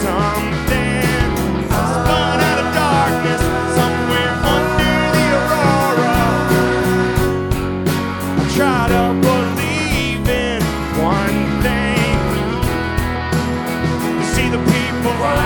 something spun out of darkness somewhere under the aurora. I try to believe in one thing. You see the people